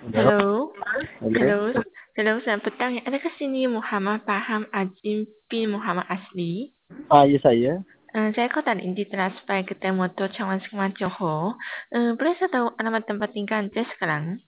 Halo, Hello. halo. Hello. Hello, selamat petang. Adakah sini Muhammad Faham Azim bin Muhammad Asli? Ya saya. Saya kontak Indi transfer ke motor Cawan Sengman Johor. Boleh saya tahu alamat tempat tinggal Anda sekarang?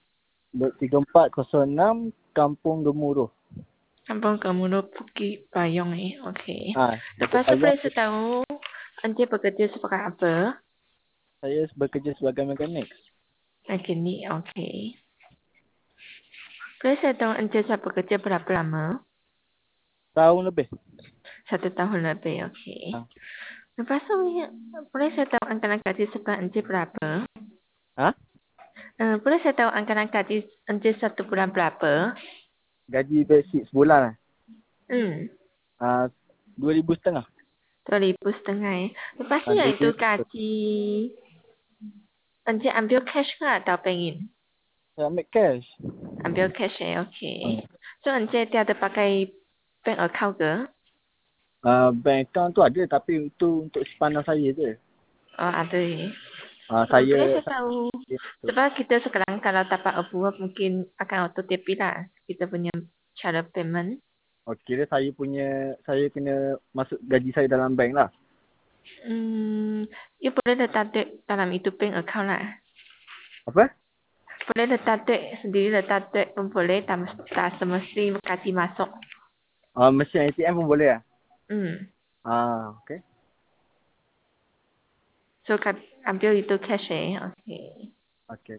3406 Kampung Gemuruh. Kampung Kemudian Bukit Bayong Okey. Bukit Lepas tu Payah. boleh saya tahu Anda bekerja sebagai apa? Saya bekerja sebagai mekanik. Mekanik, okey. Boleh saya tahu Anda saya bekerja berapa lama? Tahun lebih. 1 tahun lebih, okey. Ha? Lepas tu, boleh saya tahu anggaran gaji sebulan Anda berapa? Ha? Boleh saya tahu anggaran gaji Anda 1 bulan berapa? Gaji basic sebulan lah. Hmm, 2,500. 2,500. Lepas tu yang itu 2,000. gaji Anda ambil cash ke atau bank? Saya ambil cash. Ambil cash okey. Hmm. So Anda tiada pakai bank account ke? Bank account tu ada tapi itu untuk simpanan saya je. Oh ada boleh Saya saya tahu sebab kita sekarang kalau dapat approve mungkin akan auto debit lah kita punya cara payment. kira saya kena masuk gaji saya dalam bank lah. You boleh letak duit dalam itu bank account lah. Apa? Boleh letak duit sendiri, letak duit pun boleh, tak semesti gaji masuk. Mesin ATM pun boleh lah. Hmm. Okay. So ambil itu cash okay. Okay.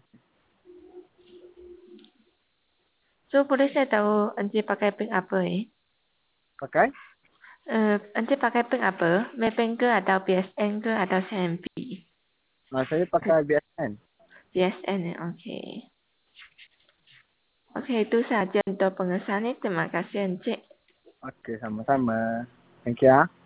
So boleh saya tahu Anda pakai bank apa Pakai? Anda pakai bank apa? Maybank ke atau BSN ke atau CMB? Saya pakai BSN. BSN okay. Okay, itu saja untuk pengesahan. Terima kasih Encik. Okay, sama-sama. Thank you.